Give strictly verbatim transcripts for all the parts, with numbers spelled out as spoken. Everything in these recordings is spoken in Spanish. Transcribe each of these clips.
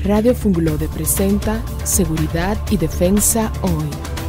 Radio Funglode presenta Seguridad y Defensa Hoy.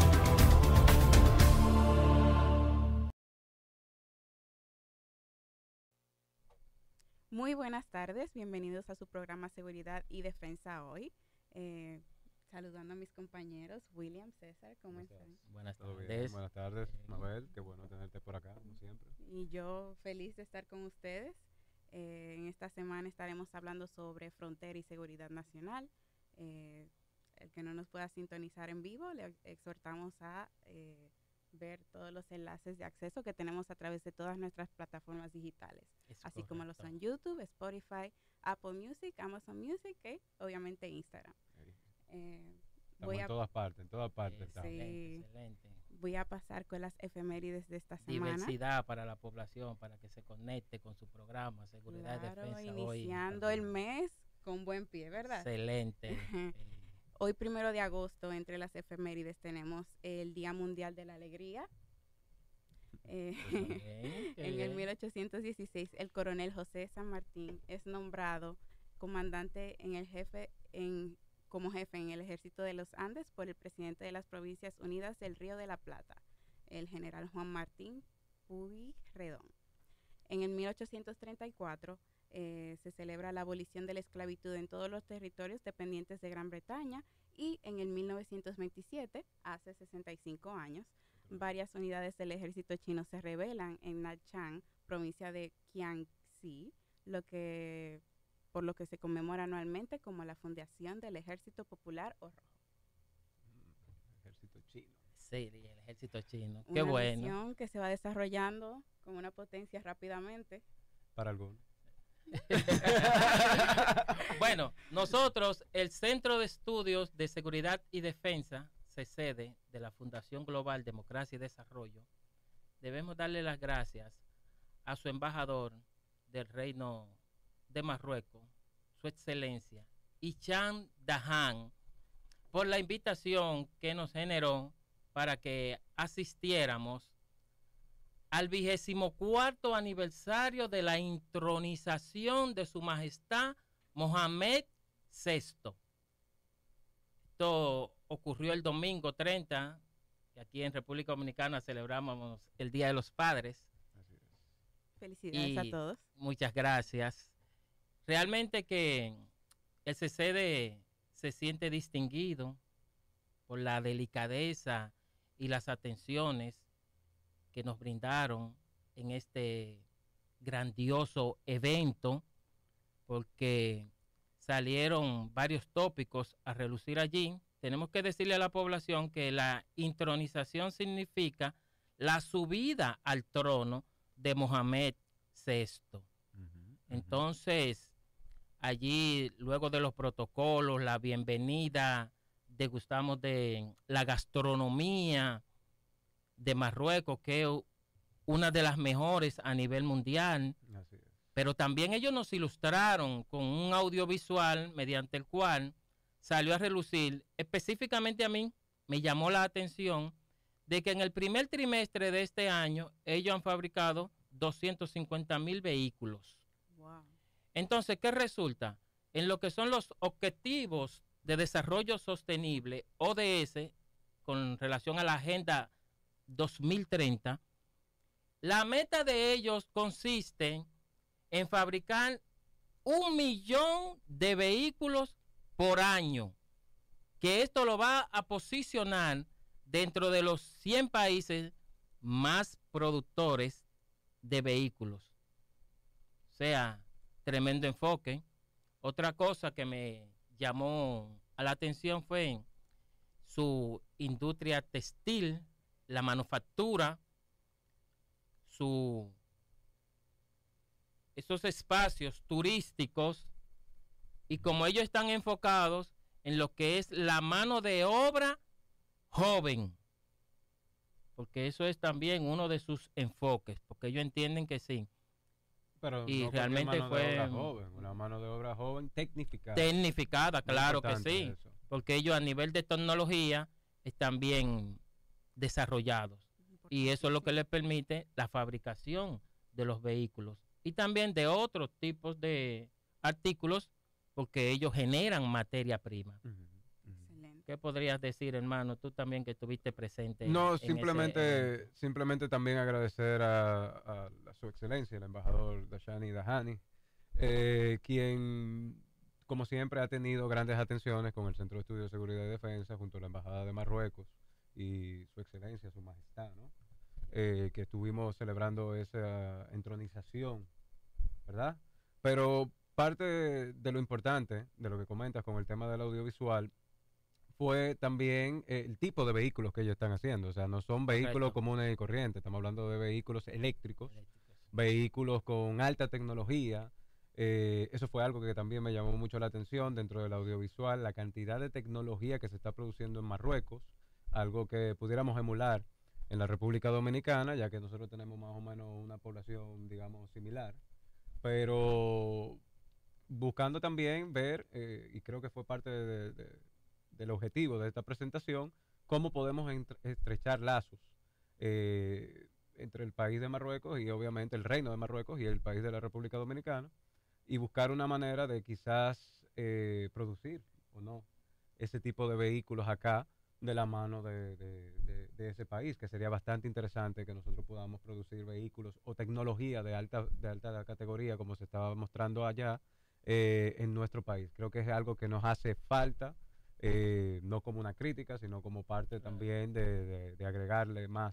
Muy buenas tardes, bienvenidos a su programa Seguridad y Defensa Hoy. Eh, saludando a mis compañeros, William, César, ¿cómo están? Buenas tardes. Bien, buenas tardes, Mabel, qué bueno tenerte por acá, como siempre. Y yo feliz de estar con ustedes. Eh, en esta semana estaremos hablando sobre frontera y seguridad nacional. Eh, el que no nos pueda sintonizar en vivo, le exhortamos a eh, ver todos los enlaces de acceso que tenemos a través de todas nuestras plataformas digitales, Es así correcto. como lo son YouTube, Spotify, Apple Music, Amazon Music y obviamente Instagram. Eh, Estamos voy a, en todas partes, en todas partes estamos. Sí. Excelente, excelente. voy a pasar con las efemérides de esta semana. Diversidad para la población, para que se conecte con su programa, Seguridad Claro, y Defensa Hoy. iniciando el mes con buen pie, ¿verdad? Excelente. eh, Hoy, primero de agosto, entre las efemérides tenemos el Día Mundial de la Alegría. Eh, Qué bien, qué en el bien. mil ochocientos dieciséis, el coronel José San Martín es nombrado comandante en el jefe en, como jefe en el Ejército de los Andes por el presidente de las Provincias Unidas del Río de la Plata, el general Juan Martín Pueyrredón. En el mil ochocientos treinta y cuatro eh, se celebra la abolición de la esclavitud en todos los territorios dependientes de Gran Bretaña, y en el mil novecientos veintisiete, hace sesenta y cinco años, varias unidades del ejército chino se rebelan en Nanchang, provincia de Jiangxi, lo que, por lo que se conmemora anualmente como la fundación del Ejército Popular o Rojo. Ejército chino. Sí, el ejército chino. Una Qué bueno. nación que se va desarrollando con una potencia rápidamente. Para algunos. Bueno, nosotros, el Centro de Estudios de Seguridad y Defensa, C E D E, de la Fundación Global Democracia y Desarrollo, debemos darle las gracias a su embajador del Reino de Marruecos, su excelencia, Hicham Dahan, por la invitación que nos generó para que asistiéramos al vigésimo cuarto aniversario de la intronización de su majestad Mohamed sexto. Esto ocurrió el domingo treinta, que aquí en República Dominicana celebramos el Día de los Padres. Así es. Felicidades Y a todos. muchas gracias. Realmente que el C C D se siente distinguido por la delicadeza y las atenciones que nos brindaron en este grandioso evento, porque salieron varios tópicos a relucir allí. Tenemos que decirle a la población que la intronización significa la subida al trono de Mohamed sexto. Ujú, ujú. Entonces, allí, luego de los protocolos, la bienvenida, degustamos de la gastronomía de Marruecos, que es una de las mejores a nivel mundial. Así es. Pero también ellos nos ilustraron con un audiovisual mediante el cual salió a relucir, específicamente a mí, me llamó la atención de que en el primer trimestre de este año ellos han fabricado doscientos cincuenta mil vehículos. Wow. Entonces, ¿qué resulta? En lo que son los objetivos de desarrollo sostenible, O D S, con relación a la Agenda dos mil treinta, la meta de ellos consiste en fabricar un millón de vehículos por año, que esto lo va a posicionar dentro de los cien países más productores de vehículos. O sea, tremendo enfoque. Otra cosa que me llamó a la atención fue su industria textil, la manufactura, su, esos espacios turísticos, y como ellos están enfocados en lo que es la mano de obra joven, porque eso es también uno de sus enfoques, porque ellos entienden que sí. Pero Y no realmente mano fue de obra joven, una mano de obra joven tecnificada. Tecnificada, Muy claro que importante sí, eso. porque ellos a nivel de tecnología están bien desarrollados, y eso es lo que les permite la fabricación de los vehículos y también de otros tipos de artículos porque ellos generan materia prima. Ujú, ujú. Excelente. ¿Qué podrías decir, hermano? Tú también que estuviste presente. No, en ese simplemente, evento. simplemente también agradecer a, a- a su excelencia, el embajador Dashani Dahani, eh, quien, como siempre, ha tenido grandes atenciones con el Centro de Estudios de Seguridad y Defensa, junto a la Embajada de Marruecos y su excelencia, su majestad, ¿no? Eh, que estuvimos celebrando esa entronización, ¿verdad? Pero parte de, de lo importante, de lo que comentas con el tema del audiovisual, fue también eh, el tipo de vehículos que ellos están haciendo. O sea, no son vehículos Correcto. comunes y corrientes, estamos hablando de vehículos eléctricos, Eléctricos. vehículos con alta tecnología. Eh, eso fue algo que también me llamó mucho la atención dentro del audiovisual, la cantidad de tecnología que se está produciendo en Marruecos, algo que pudiéramos emular en la República Dominicana, ya que nosotros tenemos más o menos una población, digamos, similar, pero buscando también ver, eh, y creo que fue parte de- de- del objetivo de esta presentación, cómo podemos entre- estrechar lazos eh, entre el país de Marruecos y obviamente el Reino de Marruecos y el país de la República Dominicana, y buscar una manera de quizás eh, producir o no ese tipo de vehículos acá de la mano de, de- de- de ese país, que sería bastante interesante que nosotros podamos producir vehículos o tecnología de alta, de alta categoría como se estaba mostrando allá eh, en nuestro país. Creo que es algo que nos hace falta, eh, no como una crítica, sino como parte Claro. también de, de- de agregarle más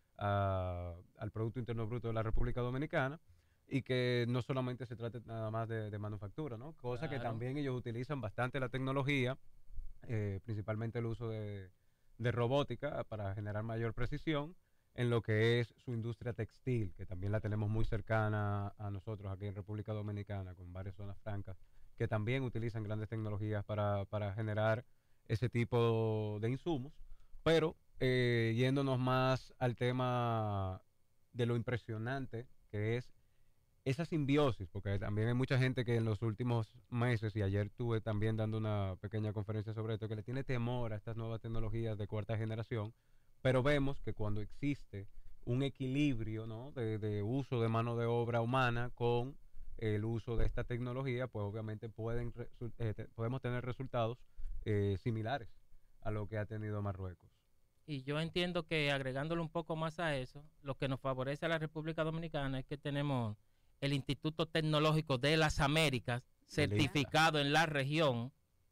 a- al Producto Interno Bruto de la República Dominicana, y que no solamente se trate nada más de, de manufactura, ¿no? Cosa que Claro. también ellos utilizan bastante la tecnología, eh, principalmente el uso de, de robótica para generar mayor precisión en lo que es su industria textil, que también la tenemos muy cercana a nosotros aquí en República Dominicana, con varias zonas francas, que también utilizan grandes tecnologías para, para generar ese tipo de insumos, pero eh, yéndonos más al tema de lo impresionante que es esa simbiosis, porque también hay mucha gente que en los últimos meses, y ayer estuve también dando una pequeña conferencia sobre esto, que le tiene temor a estas nuevas tecnologías de cuarta generación, pero vemos que cuando existe un equilibrio, ¿no?, de, de uso de mano de obra humana con el uso de esta tecnología, pues obviamente pueden resu- eh, te- podemos tener resultados eh, similares a lo que ha tenido Marruecos. Y yo entiendo que agregándole un poco más a eso, lo que nos favorece a la República Dominicana es que tenemos el Instituto Tecnológico de las Américas certificado en la región,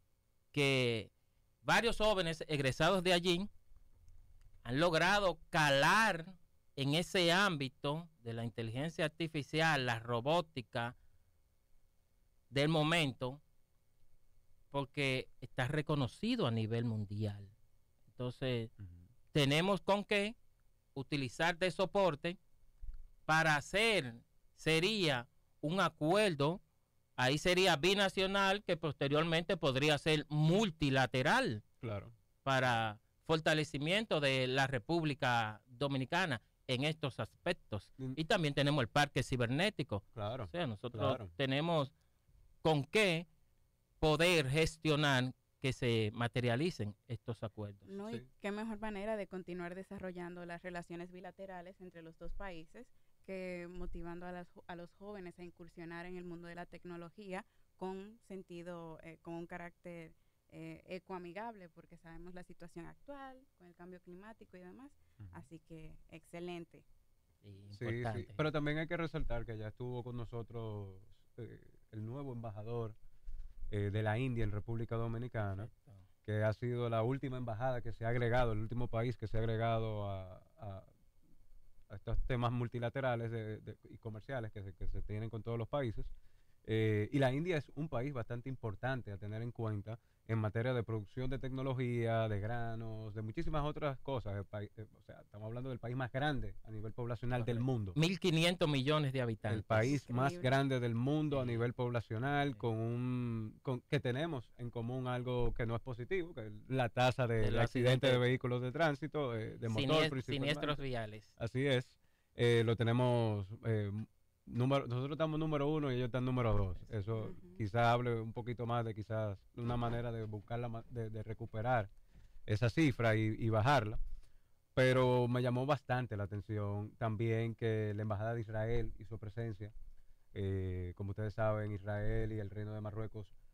que varios jóvenes egresados de allí han logrado calar en ese ámbito de la inteligencia artificial, la robótica del momento, porque está reconocido a nivel mundial. Entonces, tenemos con qué utilizar de soporte para hacer, sería un acuerdo, ahí sería binacional, que posteriormente podría ser multilateral Claro. para fortalecimiento de la República Dominicana en estos aspectos. Mm. Y también tenemos el parque cibernético. Claro. O sea, nosotros claro. tenemos con qué poder gestionar que se materialicen estos acuerdos. No, y Sí. qué mejor manera de continuar desarrollando las relaciones bilaterales entre los dos países que motivando a, las, jo- a los jóvenes a incursionar en el mundo de la tecnología con sentido, eh, con un carácter eh, ecoamigable, porque sabemos la situación actual con el cambio climático y demás. Ujú. Así que excelente. Sí, Sí, sí, importante. pero también hay que resaltar que ya estuvo con nosotros eh, el nuevo embajador eh, de la India en República Dominicana, Correcto. que ha sido la última embajada que se ha agregado, el último país que se ha agregado a, a- a estos temas multilaterales de- de- y comerciales que se, que se tienen con todos los países. Eh, y la India es un país bastante importante a tener en cuenta en materia de producción de tecnología, de granos, de muchísimas otras cosas. El país- eh, o sea, estamos hablando del país más grande a nivel poblacional del Correcto. mundo. mil quinientos millones de habitantes. El país más Increíble. grande del mundo a Sí. nivel poblacional, Sí. con un con, que tenemos en común algo que no es positivo, que es la tasa de, De de los accidentes de accidentes. vehículos de tránsito, eh, de motor Sinies- principalmente. siniestros viales. Así es. Eh, lo tenemos, eh, número, nosotros estamos número uno y ellos están número dos. Eso Ujú. quizás hable un poquito más de quizás una manera de buscar la, ma- de, de recuperar esa cifra y, y bajarla. Pero me llamó bastante la atención también que la Embajada de Israel y su presencia, eh, como ustedes saben, Israel y el Reino de Marruecos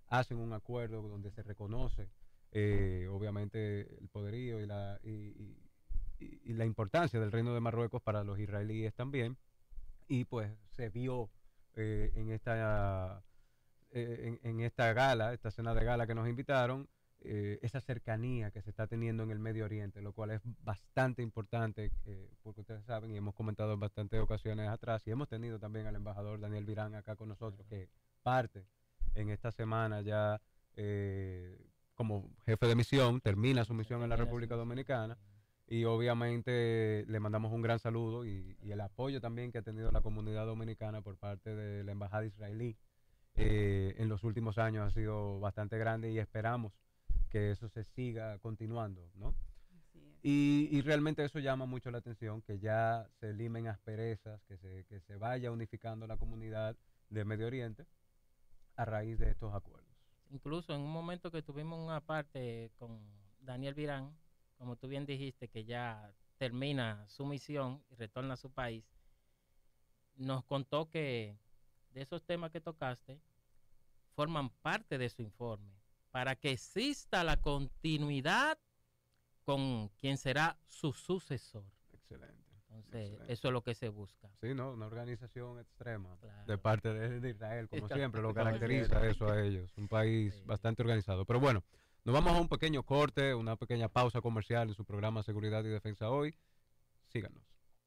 hacen un acuerdo donde se reconoce eh, obviamente el poderío y la, y, y, y la importancia del Reino de Marruecos para los israelíes también, y pues se vio eh, en esta eh, en, en esta gala, esta cena de gala que nos invitaron, eh, esa cercanía que se está teniendo en el Medio Oriente, lo cual es bastante importante, eh, porque ustedes saben y hemos comentado en bastantes ocasiones atrás, y hemos tenido también al embajador Daniel Virán acá con nosotros, que parte en esta semana ya eh, como jefe de misión, termina su misión en la República Dominicana, y obviamente le mandamos un gran saludo y, y el apoyo también que ha tenido la comunidad dominicana por parte de la embajada israelí eh, en los últimos años ha sido bastante grande, y esperamos que eso se siga continuando, ¿no? Y, y realmente eso llama mucho la atención, que ya se limen asperezas, que se, que se vaya unificando la comunidad de Medio Oriente a raíz de estos acuerdos. Incluso en un momento que tuvimos una parte con Daniel Virán, como tú bien dijiste, que ya termina su misión y retorna a su país, nos contó que de esos temas que tocaste forman parte de su informe para que exista la continuidad con quien será su sucesor. Excelente. Entonces, excelente. Eso es lo que se busca. Sí, ¿no? Una organización extrema Claro. de parte de, de Israel, como siempre, lo Como caracteriza siempre. eso a ellos. Un país Sí. bastante organizado. Pero bueno, nos vamos a un pequeño corte, una pequeña pausa comercial en su programa Seguridad y Defensa Hoy. Síganos.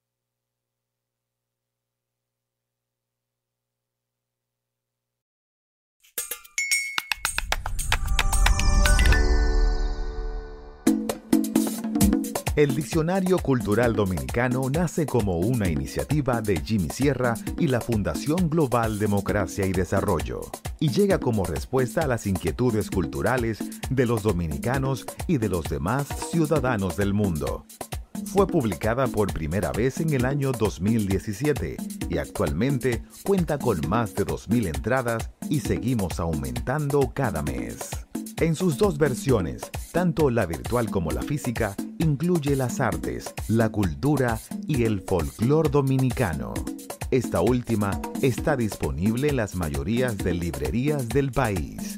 El Diccionario Cultural Dominicano nace como una iniciativa de Jimmy Sierra y la Fundación Global Democracia y Desarrollo, y llega como respuesta a las inquietudes culturales de los dominicanos y de los demás ciudadanos del mundo. Fue publicada por primera vez en el año dos mil diecisiete y actualmente cuenta con más de dos mil entradas y seguimos aumentando cada mes. En sus dos versiones, tanto la virtual como la física, incluye las artes, la cultura y el folclore dominicano. Esta última está disponible en las mayorías de librerías del país.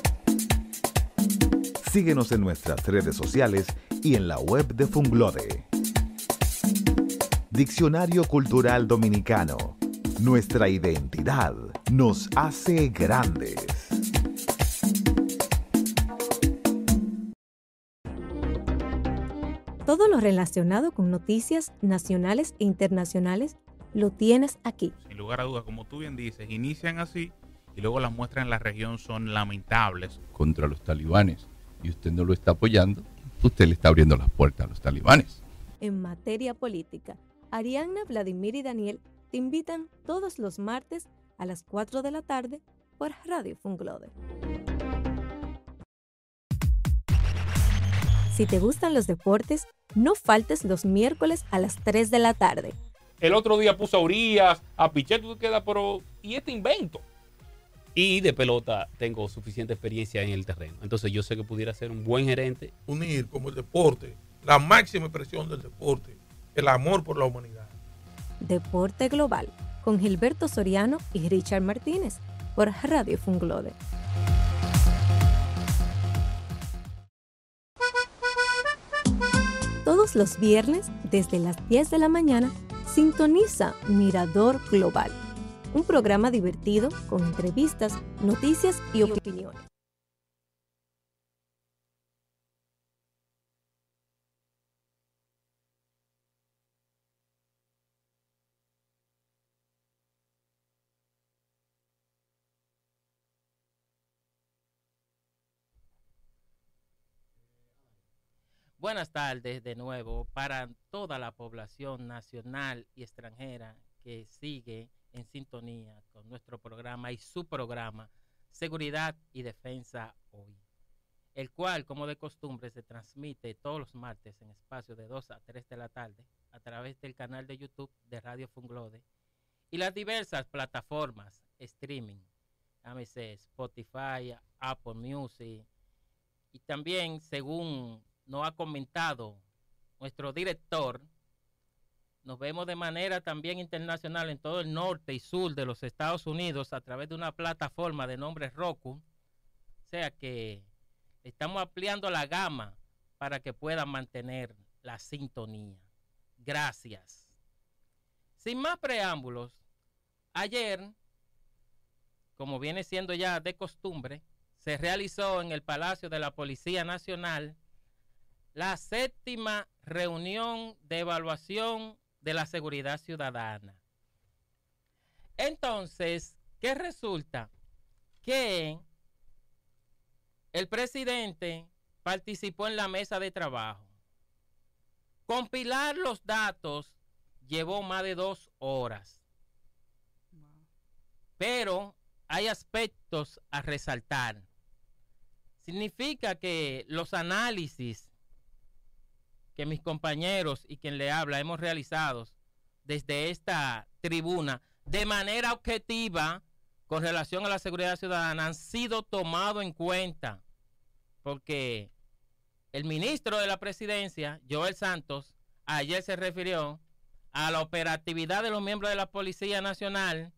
Síguenos en nuestras redes sociales y en la web de Funglode. Diccionario Cultural Dominicano. Nuestra identidad nos hace grandes. Todo lo relacionado con noticias nacionales e internacionales lo tienes aquí. Sin lugar a dudas, como tú bien dices, inician así y luego las muestras en la región son lamentables. Contra los talibanes, y usted no lo está apoyando, usted le está abriendo las puertas a los talibanes. En materia política, Arianna, Vladimir y Daniel te invitan todos los martes a las cuatro de la tarde por Radio Funglode. Si te gustan los deportes, no faltes los miércoles a las tres de la tarde. El otro día puso a Urias, a Pichet, tú te quedas, pero ¿y este invento? Y de pelota tengo suficiente experiencia en el terreno. Entonces yo sé que pudiera ser un buen gerente. Unir como el deporte, la máxima expresión del deporte, el amor por la humanidad. Deporte Global, con Gilberto Soriano y Richard Martínez, por Radio Funglode. Todos los viernes, desde las diez de la mañana, sintoniza Mirador Global, un programa divertido con entrevistas, noticias y opiniones. Buenas tardes de nuevo para toda la población nacional y extranjera que sigue en sintonía con nuestro programa y su programa Seguridad y Defensa Hoy, el cual, como de costumbre, se transmite todos los martes en espacio de dos a tres de la tarde a través del canal de YouTube de Radio Funglode y las diversas plataformas streaming, llámese Spotify, Apple Music, y también, según nos ha comentado nuestro director, nos vemos de manera también internacional en todo el norte y sur de los Estados Unidos a través de una plataforma de nombre Roku, sea que estamos ampliando la gama para que puedan mantener la sintonía. Gracias. Sin más preámbulos, ayer, como viene siendo ya de costumbre, se realizó en el Palacio de la Policía Nacional la séptima reunión de evaluación de la seguridad ciudadana. Entonces, ¿qué resulta? Que el presidente participó en la mesa de trabajo. Compilar los datos llevó más de dos horas. Wow. Pero hay aspectos a resaltar. Significa que los análisis que mis compañeros y quien le habla hemos realizado desde esta tribuna de manera objetiva con relación a la seguridad ciudadana han sido tomados en cuenta, porque el ministro de la Presidencia, Joel Santos, ayer se refirió a la operatividad de los miembros de la Policía Nacional,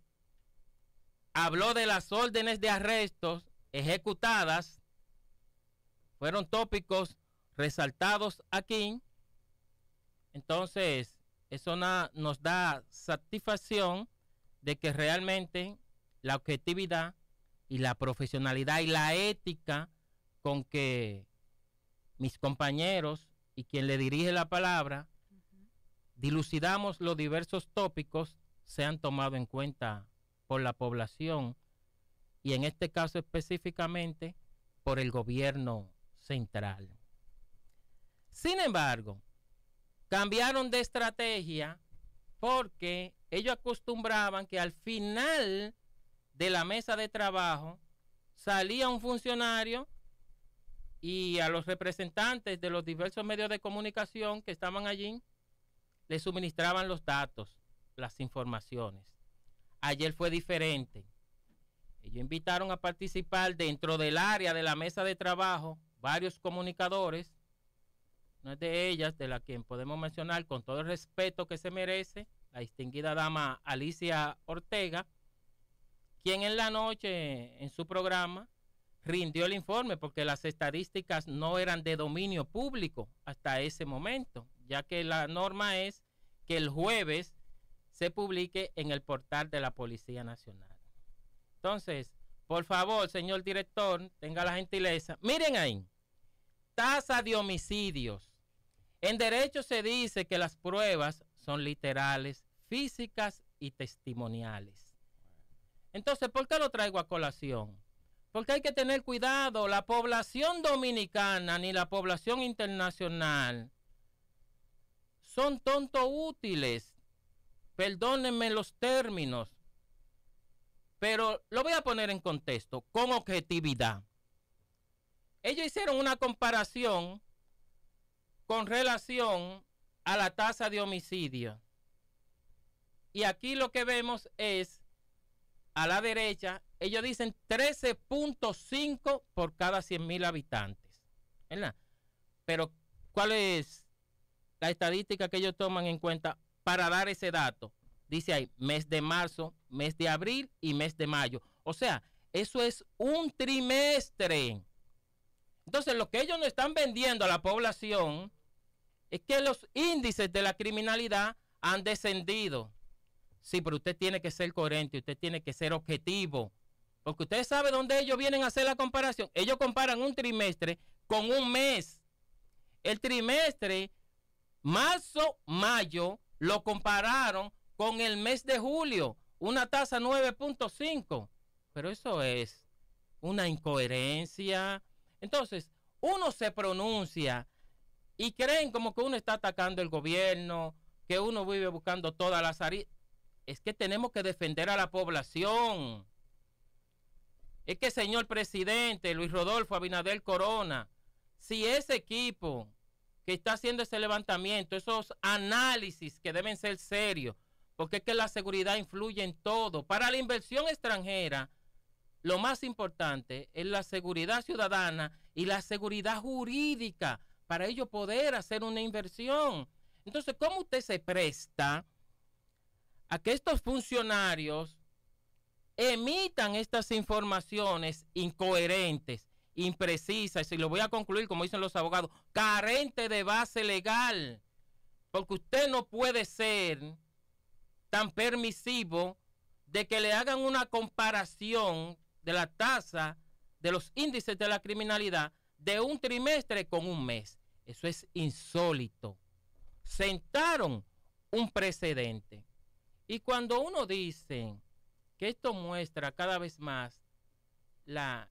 habló de las órdenes de arrestos ejecutadas, fueron tópicos resaltados aquí. Entonces, eso na, nos da satisfacción de que realmente la objetividad y la profesionalidad y la ética con que mis compañeros y quien le dirige la palabra uh-huh. dilucidamos los diversos tópicos se han tomado en cuenta por la población y en este caso específicamente por el gobierno central. Sin embargo, cambiaron de estrategia porque ellos acostumbraban que al final de la mesa de trabajo salía un funcionario y a los representantes de los diversos medios de comunicación que estaban allí les suministraban los datos, las informaciones. Ayer fue diferente. Ellos invitaron a participar dentro del área de la mesa de trabajo varios comunicadores. Una de ellas, de la quien podemos mencionar con todo el respeto que se merece, la distinguida dama Alicia Ortega, quien en la noche en su programa rindió el informe porque las estadísticas no eran de dominio público hasta ese momento, ya que la norma es que el jueves se publique en el portal de la Policía Nacional. Entonces, por favor, señor director, tenga la gentileza. Miren ahí, tasa de homicidios. En derecho se dice que las pruebas son literales, físicas y testimoniales. Entonces, ¿por qué lo traigo a colación? Porque hay que tener cuidado. La población dominicana ni la población internacional son tonto útiles. Perdónenme los términos, pero lo voy a poner en contexto, con objetividad. Ellos hicieron una comparación con relación a la tasa de homicidio. Y aquí lo que vemos es, a la derecha, ellos dicen trece punto cinco por cada cien mil habitantes, ¿verdad? Pero, ¿cuál es la estadística que ellos toman en cuenta para dar ese dato? Dice ahí, mes de marzo, mes de abril y mes de mayo. O sea, eso es un trimestre. Entonces, lo que ellos no están vendiendo a la población es que los índices de la criminalidad han descendido. Sí, pero usted tiene que ser coherente, usted tiene que ser objetivo. Porque usted sabe dónde ellos vienen a hacer la comparación. Ellos comparan un trimestre con un mes. El trimestre, marzo, mayo, lo compararon con el mes de julio, una tasa nueve punto cinco. Pero eso es una incoherencia. Entonces, uno se pronuncia y creen como que uno está atacando el gobierno, que uno vive buscando todas las áreas. Es que tenemos que defender a la población. Es que, señor presidente Luis Rodolfo Abinader Corona, si ese equipo que está haciendo ese levantamiento, esos análisis que deben ser serios, porque es que la seguridad influye en todo. Para la inversión extranjera, lo más importante es la seguridad ciudadana y la seguridad jurídica para ellos poder hacer una inversión. Entonces, ¿cómo usted se presta a que estos funcionarios emitan estas informaciones incoherentes imprecisa, y si lo voy a concluir como dicen los abogados, carente de base legal, porque usted no puede ser tan permisivo de que le hagan una comparación de la tasa de los índices de la criminalidad de un trimestre con un mes. Eso es insólito. Sentaron un precedente. Y cuando uno dice que esto muestra cada vez más la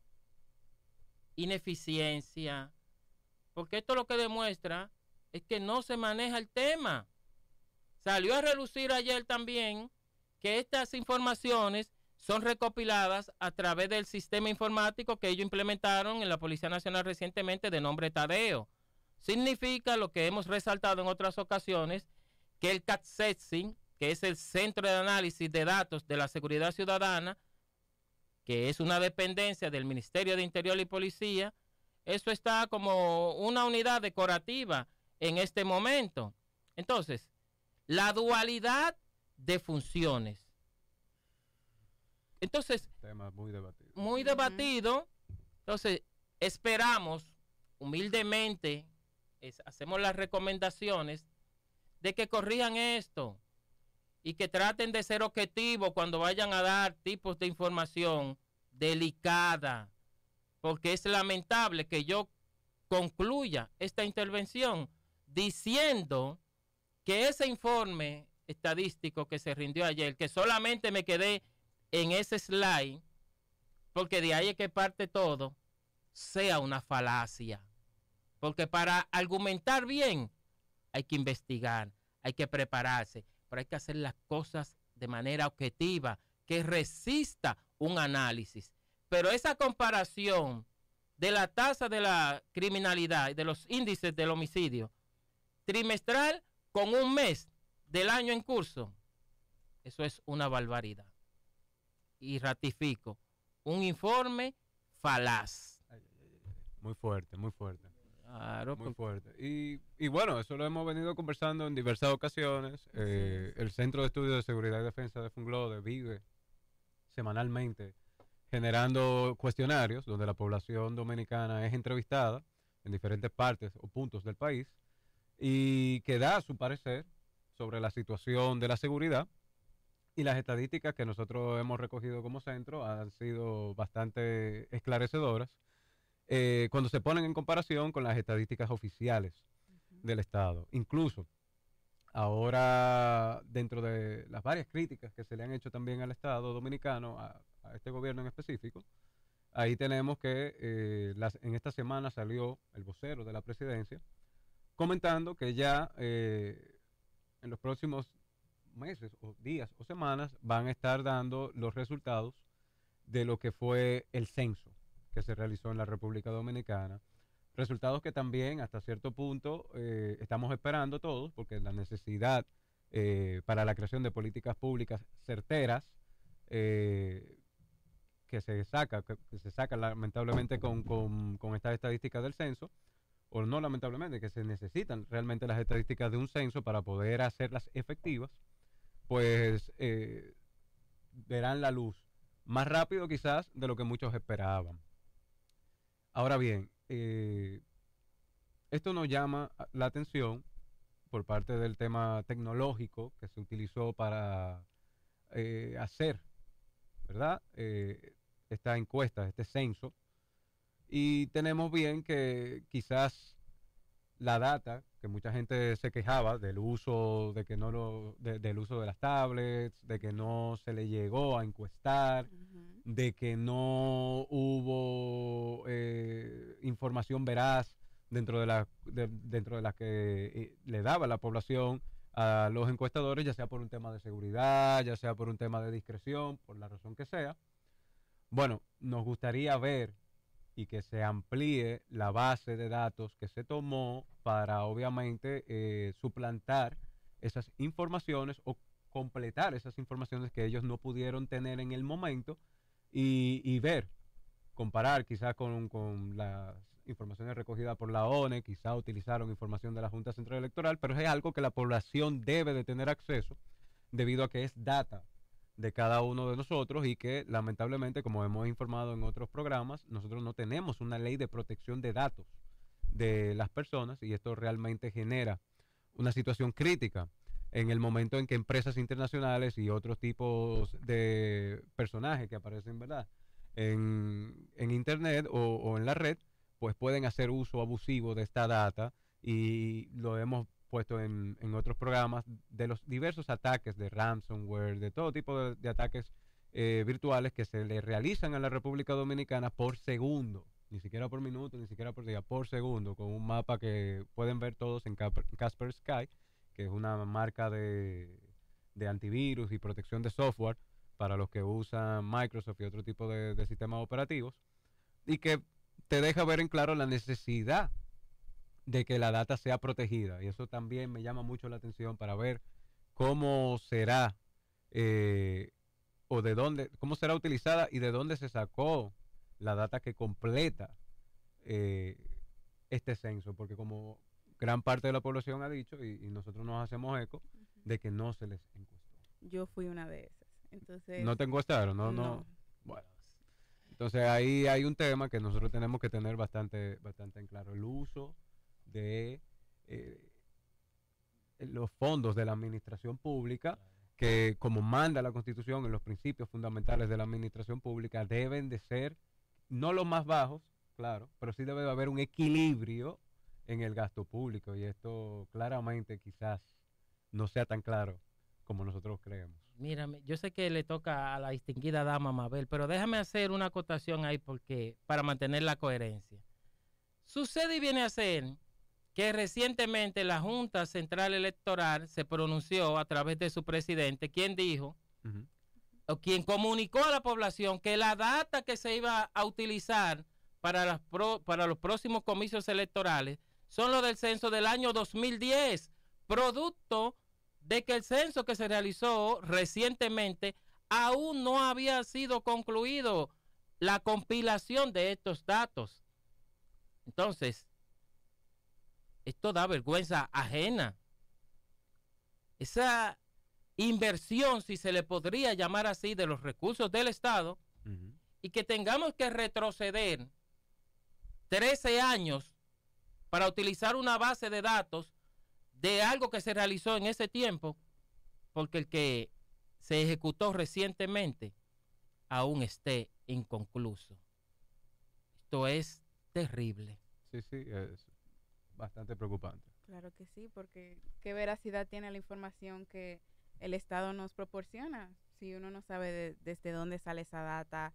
ineficiencia, porque esto lo que demuestra es que no se maneja el tema. Salió a relucir ayer también que estas informaciones son recopiladas a través del sistema informático que ellos implementaron en la Policía Nacional recientemente de nombre Tadeo. Significa lo que hemos resaltado en otras ocasiones, que el CATSETSI, que es el Centro de Análisis de Datos de la Seguridad Ciudadana, que es una dependencia del Ministerio de Interior y Policía, eso está como una unidad decorativa en este momento. Entonces, la dualidad de funciones. Entonces, tema muy debatido. Muy debatido. Entonces, esperamos humildemente, es, hacemos las recomendaciones de que corrijan esto y que traten de ser objetivos cuando vayan a dar tipos de información delicada, porque es lamentable que yo concluya esta intervención diciendo que ese informe estadístico que se rindió ayer, que solamente me quedé en ese slide, porque de ahí es que parte todo, sea una falacia. Porque para argumentar bien hay que investigar, hay que prepararse, pero hay que hacer las cosas de manera objetiva, que resista un análisis. Pero esa comparación de la tasa de la criminalidad y de los índices del homicidio trimestral con un mes del año en curso, eso es una barbaridad. Y ratifico, un informe falaz. Muy fuerte, muy fuerte. Claro, muy fuerte. Y, y bueno, eso lo hemos venido conversando en diversas ocasiones. Eh, el Centro de Estudios de Seguridad y Defensa de Funglode vive semanalmente generando cuestionarios donde la población dominicana es entrevistada en diferentes partes o puntos del país y que da su parecer sobre la situación de la seguridad. Y las estadísticas que nosotros hemos recogido como centro han sido bastante esclarecedoras eh, cuando se ponen en comparación con las estadísticas oficiales uh-huh. del Estado. Incluso ahora, dentro de las varias críticas que se le han hecho también al Estado dominicano, a, a este gobierno en específico, ahí tenemos que eh, las, en esta semana salió el vocero de la presidencia comentando que ya eh, en los próximos meses o días o semanas van a estar dando los resultados de lo que fue el censo que se realizó en la República Dominicana, resultados que también hasta cierto punto eh, estamos esperando todos, porque la necesidad eh, para la creación de políticas públicas certeras eh, que se saca que, que se saca lamentablemente con, con, con estas estadísticas del censo, o no lamentablemente, que se necesitan realmente las estadísticas de un censo para poder hacerlas efectivas, pues eh, verán la luz más rápido quizás de lo que muchos esperaban. Ahora bien, eh, esto nos llama la atención por parte del tema tecnológico que se utilizó para eh, hacer, ¿verdad? Eh, esta encuesta, este censo, y tenemos bien que quizás la data, que mucha gente se quejaba del uso de que no lo de, del uso de las tablets, de que no se le llegó a encuestar, uh-huh. de que no hubo eh, información veraz dentro de la de, dentro de la que eh, le daba la población a los encuestadores, ya sea por un tema de seguridad, ya sea por un tema de discreción, por la razón que sea. Bueno, nos gustaría ver y que se amplíe la base de datos que se tomó para obviamente eh, suplantar esas informaciones o completar esas informaciones que ellos no pudieron tener en el momento y, y ver, comparar quizás con, con las informaciones recogidas por la O N E, quizás utilizaron información de la Junta Central Electoral, pero es algo que la población debe de tener acceso debido a que es data de cada uno de nosotros y que lamentablemente, como hemos informado en otros programas, nosotros no tenemos una ley de protección de datos de las personas y esto realmente genera una situación crítica en el momento en que empresas internacionales y otros tipos de personajes que aparecen, ¿verdad?, en, en internet o, o en la red, pues pueden hacer uso abusivo de esta data y lo hemos puesto en, en otros programas de los diversos ataques de ransomware, de todo tipo de, de ataques eh, virtuales que se le realizan a la República Dominicana por segundo, ni siquiera por minuto, ni siquiera por día, por segundo, con un mapa que pueden ver todos en Kaspersky, que es una marca de, de antivirus y protección de software para los que usan Microsoft y otro tipo de, de sistemas operativos, y que te deja ver en claro la necesidad de que la data sea protegida. Y eso también me llama mucho la atención para ver cómo será eh, o de dónde, cómo será utilizada y de dónde se sacó la data que completa eh, este censo, porque como gran parte de la población ha dicho, y, y nosotros nos hacemos eco, uh-huh, de que no se les encuestó. Yo fui una de esas. Entonces, ¿no te encuestaron? No, no. no. Bueno. Entonces ahí hay un tema que nosotros tenemos que tener bastante, bastante en claro. El uso de eh, los fondos de la administración pública, que como manda la Constitución en los principios fundamentales de la administración pública, deben de ser no los más bajos, claro, pero sí debe haber un equilibrio en el gasto público y esto claramente quizás no sea tan claro como nosotros creemos. Mírame, yo sé que le toca a la distinguida dama Mabel, pero déjame hacer una acotación ahí porque para mantener la coherencia. Sucede y viene a ser que recientemente la Junta Central Electoral se pronunció a través de su presidente, quien dijo, uh-huh, o quien comunicó a la población que la data que se iba a utilizar para, las pro, para los próximos comicios electorales son los del censo del año dos mil diez, producto de que el censo que se realizó recientemente aún no había sido concluido la compilación de estos datos. Entonces, esto da vergüenza ajena. Esa inversión, si se le podría llamar así, de los recursos del Estado, uh-huh, y que tengamos que retroceder trece años para utilizar una base de datos de algo que se realizó en ese tiempo, porque el que se ejecutó recientemente aún esté inconcluso. Esto es terrible. Sí, sí, es bastante preocupante. Claro que sí, porque ¿qué veracidad tiene la información que el Estado nos proporciona? Si uno no sabe de, desde dónde sale esa data,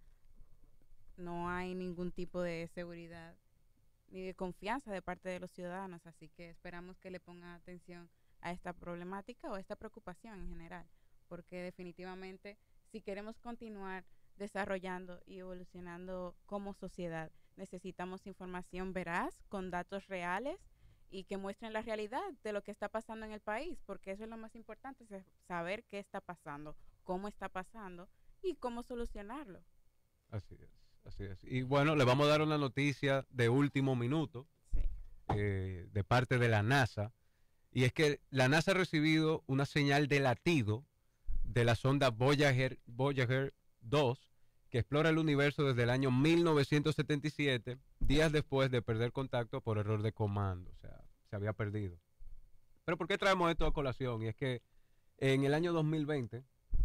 no hay ningún tipo de seguridad ni de confianza de parte de los ciudadanos, así que esperamos que le pongan atención a esta problemática o a esta preocupación en general, porque definitivamente si queremos continuar desarrollando y evolucionando como sociedad, necesitamos información veraz, con datos reales y que muestren la realidad de lo que está pasando en el país, porque eso es lo más importante, saber qué está pasando, cómo está pasando y cómo solucionarlo. Así es. Así es. Y bueno, le vamos a dar una noticia de último minuto, sí, eh, de parte de la NASA, y es que la NASA ha recibido una señal de latido de la sonda Voyager, Voyager dos, que explora el universo desde el año mil novecientos setenta y siete, días después de perder contacto por error de comando, o sea, se había perdido. Pero ¿por qué traemos esto a colación? Y es que en el año dos mil veinte,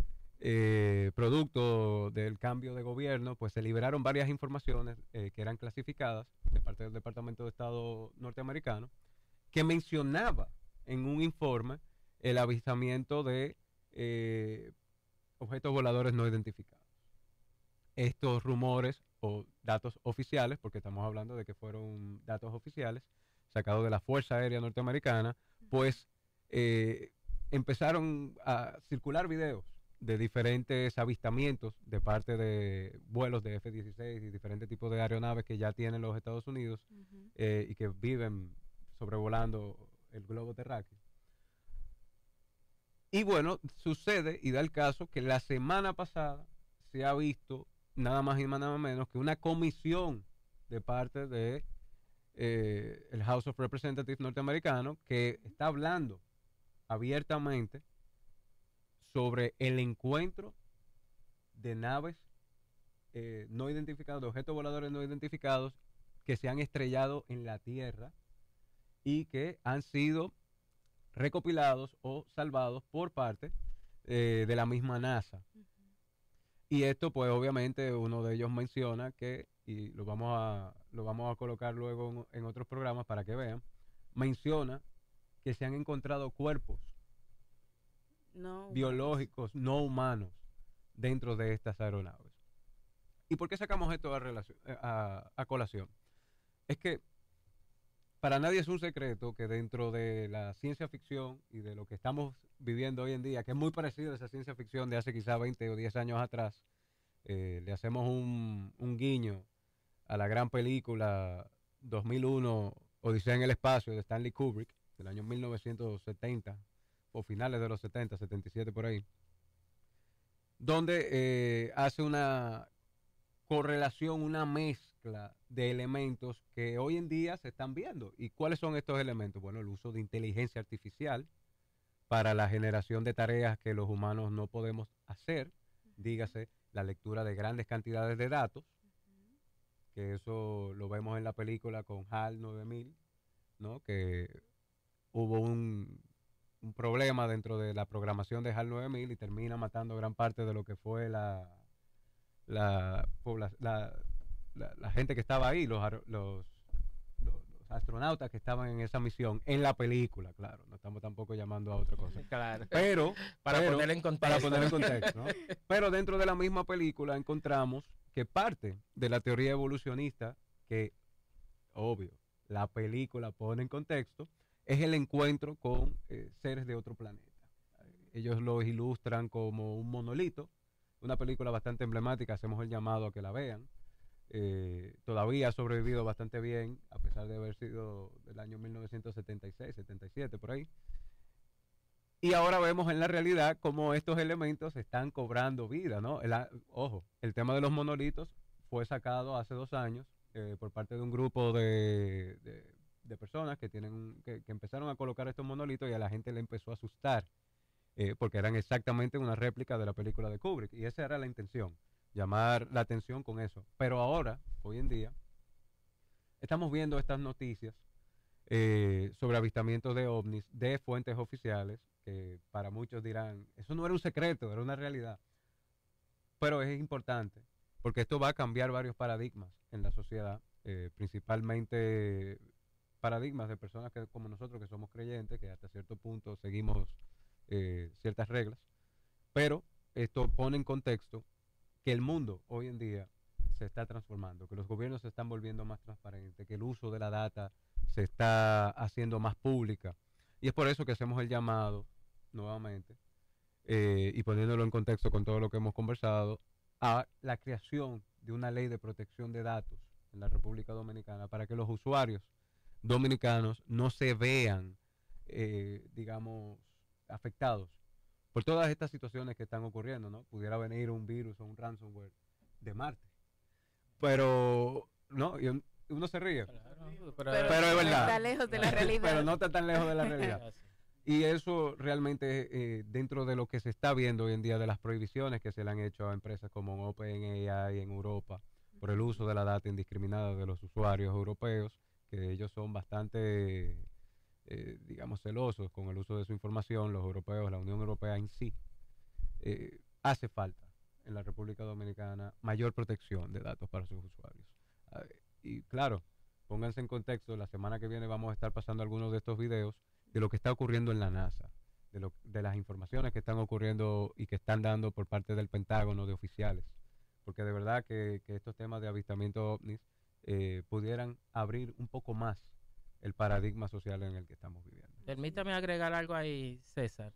Eh, producto del cambio de gobierno, pues se liberaron varias informaciones eh, que eran clasificadas de parte del Departamento de Estado norteamericano, que mencionaba en un informe el avistamiento de eh, objetos voladores no identificados. Estos rumores o datos oficiales, porque estamos hablando de que fueron datos oficiales sacados de la Fuerza Aérea Norteamericana, pues eh, empezaron a circular videos de diferentes avistamientos de parte de vuelos de F dieciséis y diferentes tipos de aeronaves que ya tienen los Estados Unidos, uh-huh, eh, y que viven sobrevolando el globo terráqueo. Y bueno, sucede y da el caso que la semana pasada se ha visto nada más y nada menos que una comisión de parte de eh, el House of Representatives norteamericano que está hablando abiertamente sobre el encuentro de naves eh, no identificadas, de objetos voladores no identificados que se han estrellado en la Tierra y que han sido recopilados o salvados por parte eh, de la misma NASA. Uh-huh. Y esto, pues obviamente uno de ellos menciona que, y lo vamos a, lo vamos a colocar luego en, en otros programas para que vean, menciona que se han encontrado cuerpos no biológicos humanos. no humanos dentro de estas aeronaves. ¿Y por qué sacamos esto a, relación, a, a colación? Es que para nadie es un secreto que dentro de la ciencia ficción y de lo que estamos viviendo hoy en día, que es muy parecido a esa ciencia ficción de hace quizá veinte o diez años atrás, eh, le hacemos un, un guiño a la gran película dos mil uno, Odisea en el espacio, de Stanley Kubrick, del año mil novecientos setenta, o finales de los setenta, setenta y siete por ahí, donde eh, hace una correlación, una mezcla de elementos que hoy en día se están viendo. ¿Y cuáles son estos elementos? Bueno, el uso de inteligencia artificial para la generación de tareas que los humanos no podemos hacer, dígase, la lectura de grandes cantidades de datos, que eso lo vemos en la película con HAL nueve mil, ¿no? Que hubo un, un problema dentro de la programación de HAL nueve mil y termina matando gran parte de lo que fue la la, la, la, la gente que estaba ahí, los, los, los, los astronautas que estaban en esa misión, en la película, claro, no estamos tampoco llamando a otra cosa. Claro. Pero, para pero, poner en contexto. Para poner en contexto, ¿no? Pero dentro de la misma película encontramos que parte de la teoría evolucionista, que, obvio, la película pone en contexto, es el encuentro con eh, seres de otro planeta. Ellos los ilustran como un monolito, una película bastante emblemática, hacemos el llamado a que la vean. Eh, todavía ha sobrevivido bastante bien, a pesar de haber sido del año mil novecientos setenta y seis, setenta y siete, por ahí. Y ahora vemos en la realidad cómo estos elementos están cobrando vida, ¿no? El, ojo, el tema de los monolitos fue sacado hace dos años eh, por parte de un grupo de, de, de personas que, tienen, que, que empezaron a colocar estos monolitos y a la gente le empezó a asustar. Eh, porque eran exactamente una réplica de la película de Kubrick, y esa era la intención, llamar la atención con eso. Pero ahora, hoy en día, estamos viendo estas noticias eh, sobre avistamientos de ovnis de fuentes oficiales, que para muchos dirán, eso no era un secreto, era una realidad. Pero es importante, porque esto va a cambiar varios paradigmas en la sociedad, eh, principalmente paradigmas de personas que, como nosotros, que somos creyentes, que hasta cierto punto seguimos Eh, ciertas reglas, pero esto pone en contexto que el mundo hoy en día se está transformando, que los gobiernos se están volviendo más transparentes, que el uso de la data se está haciendo más pública, y es por eso que hacemos el llamado nuevamente eh, y poniéndolo en contexto con todo lo que hemos conversado, a la creación de una ley de protección de datos en la República Dominicana para que los usuarios dominicanos no se vean eh, digamos afectados por todas estas situaciones que están ocurriendo, ¿no? Pudiera venir un virus o un ransomware de Marte, pero no, y uno se ríe, Claro, pero, pero, pero es verdad, está lejos de la realidad, pero no está tan lejos de la realidad. Y eso realmente eh, dentro de lo que se está viendo hoy en día, de las prohibiciones que se le han hecho a empresas como OpenAI en Europa por el uso de la data indiscriminada de los usuarios europeos, que ellos son bastante Eh, digamos, celosos con el uso de su información, los europeos, la Unión Europea en sí, eh, hace falta en la República Dominicana mayor protección de datos para sus usuarios. Uh, y claro, pónganse en contexto, la semana que viene vamos a estar pasando algunos de estos videos de lo que está ocurriendo en la NASA, de, lo, de las informaciones que están ocurriendo y que están dando por parte del Pentágono, de oficiales, porque de verdad que, que estos temas de avistamiento ovnis eh, pudieran abrir un poco más el paradigma social en el que estamos viviendo. Permítame agregar algo ahí, César.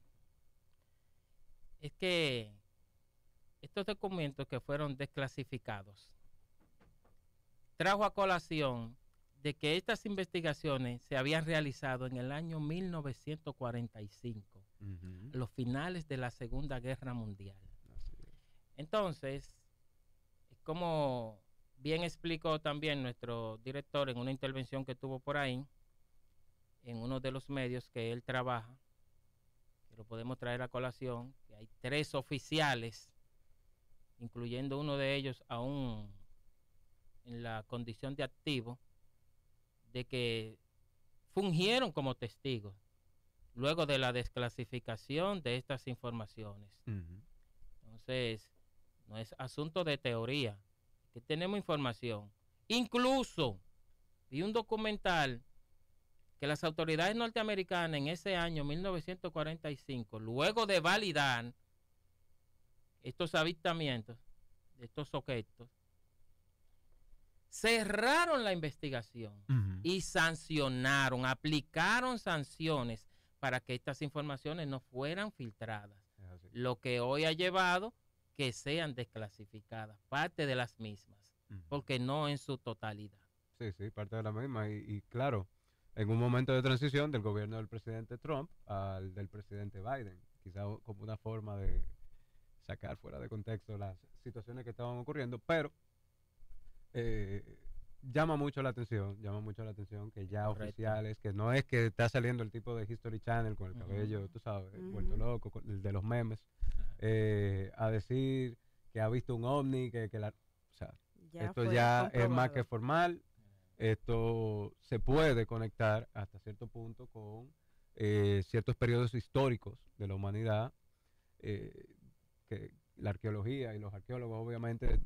Es que estos documentos que fueron desclasificados trajo a colación de que estas investigaciones se habían realizado en el año mil novecientos cuarenta y cinco, uh-huh. los finales de la Segunda Guerra Mundial. Entonces, como bien explicó también nuestro director en una intervención que tuvo por ahí, en uno de los medios que él trabaja, que lo podemos traer a colación, que hay tres oficiales incluyendo uno de ellos aún en la condición de activo, de que fungieron como testigos luego de la desclasificación de estas informaciones. Ujú. Entonces, no es asunto de teoría, que tenemos información. Incluso vi un documental que las autoridades norteamericanas en ese año mil novecientos cuarenta y cinco, luego de validar estos avistamientos de estos objetos, cerraron la investigación Ujú. y sancionaron, aplicaron sanciones para que estas informaciones no fueran filtradas, Es así. lo que hoy ha llevado que sean desclasificadas, parte de las mismas, Ujú. porque no en su totalidad. Sí, sí, parte de la misma. Y, y claro, en un momento de transición del gobierno del presidente Trump al del presidente Biden, quizá como una forma de sacar fuera de contexto las situaciones que estaban ocurriendo, pero eh, llama mucho la atención, llama mucho la atención que ya Correcto. oficiales, que no es que está saliendo el tipo de History Channel con el Ujú. cabello, tú sabes, Ujú. vuelto loco, con el de los memes, eh, a decir que ha visto un ovni, que, que la... O sea, Ya esto fue ya es más comprobado. que formal. Esto se puede conectar hasta cierto punto con eh, ciertos periodos históricos de la humanidad, eh, que la arqueología y los arqueólogos obviamente